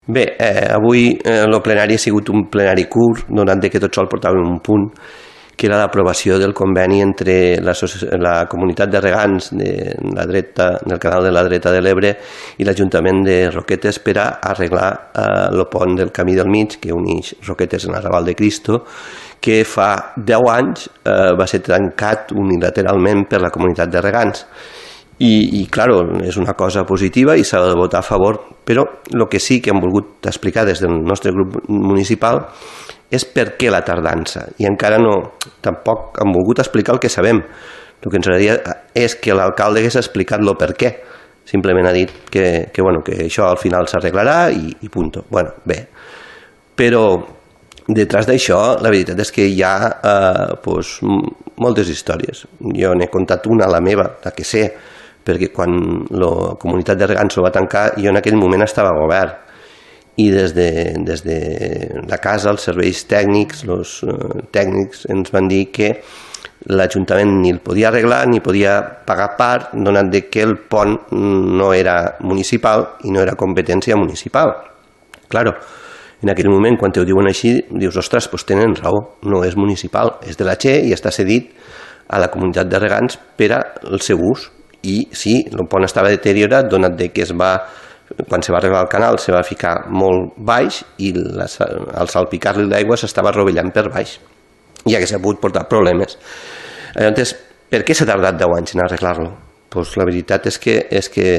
Bé, avui el plenari ha sigut un plenari curt, donat que tot sol portàvem un punt, que era l'aprovació del conveni entre la comunitat de regants del canal de la dreta de l'Ebre i l'Ajuntament de Roquetes per a arreglar el pont del Camí del Mig, que uneix Roquetes en la Raval de Cristo, que fa 10 anys va ser tancat unilateralment per la comunitat de regants. I claro, és una cosa positiva i s'ha de votar a favor, però el que sí que hem volgut explicar des del nostre grup municipal és per què la tardança, i encara tampoc hem volgut explicar el que sabem. El que ens agradaria és que l'alcalde hagués explicat el per què. Simplement ha dit que això al final s'arreglarà i punt. Bueno, bé, però detrás d'això la veritat és que hi ha moltes històries. Jo n'he contat una, la meva, la que sé, perquè quan la comunitat de regants ho va tancar jo en aquell moment estava a govern i des de la casa els serveis tècnics, els tècnics ens van dir que l'Ajuntament ni el podia arreglar ni podia pagar part, donat que el pont no era municipal i no era competència municipal. Claro, en aquell moment quan t'ho diuen així dius, ostres, doncs tenen raó, no és municipal, és de la Che i està cedit a la comunitat de regants per al seu ús. I sí, el pont estava deteriorat, donat que quan se va arreglar el canal se va ficar molt baix i al salpicar-li l'aigua s'estava rovellant per baix i hauria pogut portar problemes. Llavors, per què s'ha tardat 10 anys en arreglar-lo? Pues la veritat és que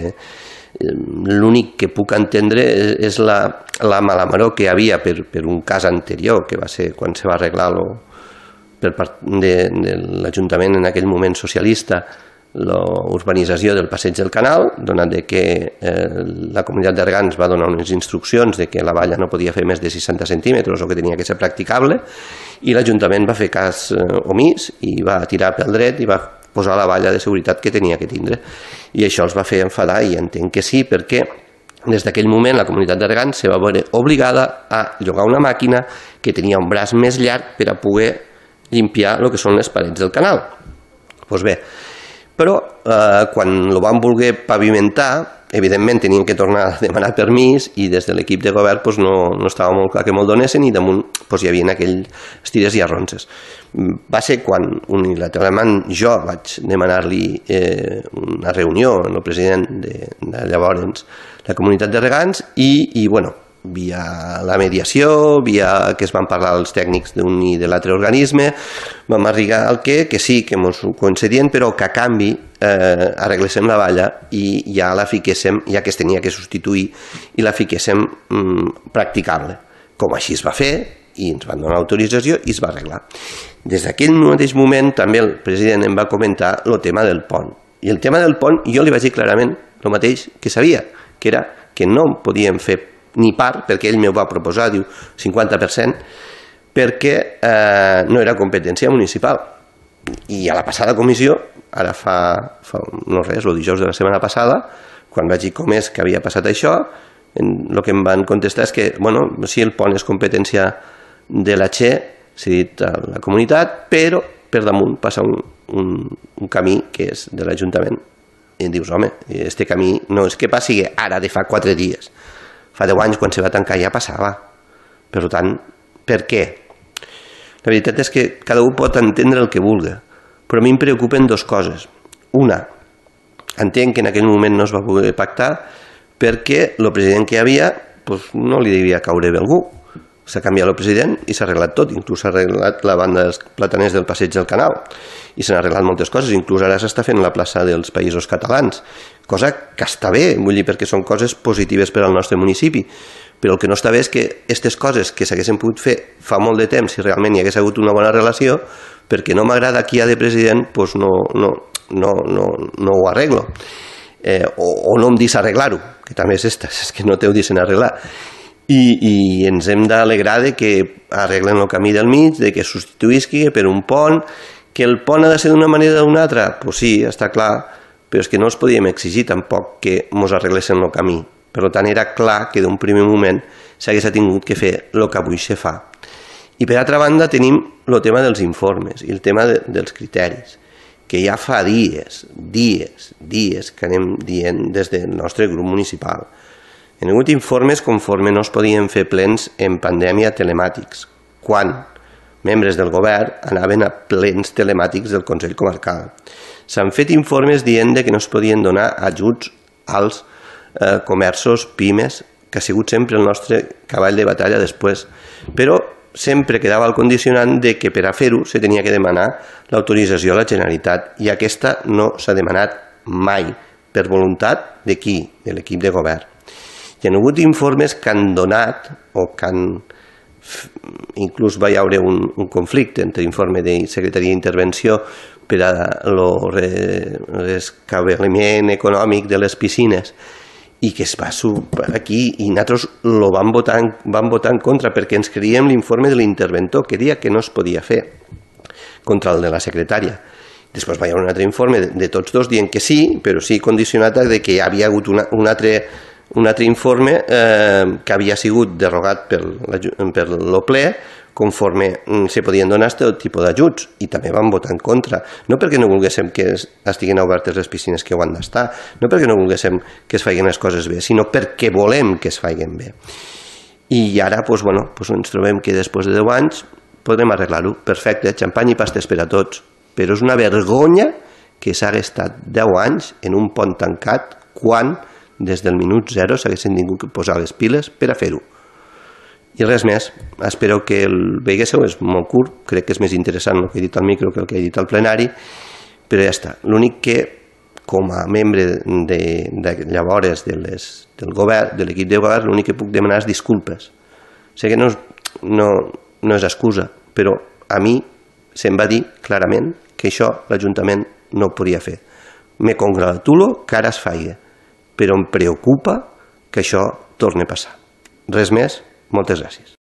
l'únic que puc entendre és la malamaró que hi havia per un cas anterior, que va ser quan se va arreglar per part de l'Ajuntament en aquell moment socialista, l'urbanització del passeig del canal, donat que la comunitat de regants va donar unes instruccions de que la valla no podia fer més de 60 centímetres o que tenia que ser practicable, i l'Ajuntament va fer cas omís i va tirar pel dret i va posar la valla de seguretat que tenia que tindre, i això els va fer enfadar, i entenc que sí, perquè des d'aquell moment la comunitat de regants se va veure obligada a llogar una màquina que tenia un braç més llarg per a poder limpiar el que són les parets del canal. Doncs bé, però quan ho van voler pavimentar, evidentment tenien que tornar a demanar permís i des de l'equip de govern no estava molt clar que me'l donessin i damunt hi havia aquells tires i arronses. Va ser quan unilateralment jo vaig demanar-li una reunió amb el president de llavors la comunitat de regants i via la mediació, via que es van parlar els tècnics d'un i de l'altre organisme, vam arribar al que sí, que ens ho concedien, però que a canvi arregléssim la valla i ja la fiquéssim, ja que es tenia que substituir, i la fiquéssim practicable. Com així es va fer, i ens van donar autorització i es va arreglar. Des d'aquell mateix moment també el president em va comentar el tema del pont. I el tema del pont jo li vaig dir clarament el mateix que sabia, que era que no podíem fer ni part, perquè ell m'ho va proposar, diu 50%, perquè no era competència municipal. I a la passada comissió, ara fa no res, el dijous de la setmana passada, quan vaig dir com és que havia passat això, el que em van contestar és que, sí, el pont és competència de la Che, s'ha dit a la comunitat, però per damunt passa un camí que és de l'Ajuntament. I dius, home, este camí no és que passi ara de fa 4 dies, fa 10 anys quan se va tancar ja passava. Per tant, per què? La veritat és que cada un pot entendre el que vulgui, però a mi em preocupen dues coses. Una, entenc que en aquell moment no es va poder pactar perquè el president que hi havia no li devia caure bé algú. S'ha canviat el president i s'ha arreglat tot, inclús s'ha arreglat la banda dels plataners del passeig del canal i s'han arreglat moltes coses, inclús ara s'està fent la plaça dels Països Catalans, cosa que està bé, vull dir, perquè són coses positives per al nostre municipi, però el que no està bé és que aquestes coses que s'haguessin pogut fer fa molt de temps si realment hi hagués hagut una bona relació, perquè no m'agrada qui hi ha de president, doncs no ho arreglo, o no em dis arreglar-ho, que també és que no t'ho dicen arreglar. I ens hem d'alegrar que arreglen el camí del mig, que substituïsqui per un pont, que el pont ha de ser d'una manera o d'una altra, doncs sí, està clar, però és que no els podíem exigir tampoc que ens arreglessin el camí. Per tant, era clar que d'un primer moment s'hagués tingut que fer el que avui se fa. I per altra banda tenim el tema dels informes i el tema dels criteris, que ja fa dies que anem dient des del nostre grup municipal Hi ha hagut informes conforme no es podien fer plens en pandèmia telemàtics, quan membres del govern anaven a plens telemàtics del Consell Comarcal. S'han fet informes dient que no es podien donar ajuts als comerços, pimes, que ha sigut sempre el nostre cavall de batalla després, però sempre quedava el condicionant de que per a fer-ho se tenia que demanar l'autorització a la Generalitat, i aquesta no s'ha demanat mai, per voluntat de qui? De l'equip de govern. Hi ha hagut informes que han donat, o que han... inclús va haver un conflicte entre informe de Secretaria d'Intervenció per a l'escabliment econòmic de les piscines, i que es va aquí, i nosaltres lo vam votar en contra perquè ens creiem l'informe de l'interventor que deia que no es podia fer, contra el de la secretària. Després va haver un altre informe de tots dos dient que sí, però sí condicionat a que hi havia hagut un altre informe que havia sigut derogat per el ple conforme se podien donar aquest tipus d'ajuts, i també vam votar en contra, no perquè no volguéssim que estiguin obertes les piscines, que ho han d'estar, no perquè no volguéssim que es facin les coses bé, sinó perquè volem que es facin bé. I ara ens trobem que després de 10 anys podrem arreglar-ho, perfecte, xampany i pastes per a tots, però és una vergonya que s'ha estat 10 anys en un pont tancat quan des del minut 0 s'haguessin tingut que posar les piles per a fer-ho. I res més, espero que el veiéssiu, és molt curt, crec que és més interessant el que he dit al micro que el que he dit al plenari, però ja està. L'únic que, com a membre llavors del govern, de l'equip de govern, l'únic que puc demanar és disculpes. Sé que no és excusa, però a mi se'm va dir clarament que això l'Ajuntament no ho podia fer. Me congratulo que ara es faci, però em preocupa que això torni a passar. Res més, moltes gràcies.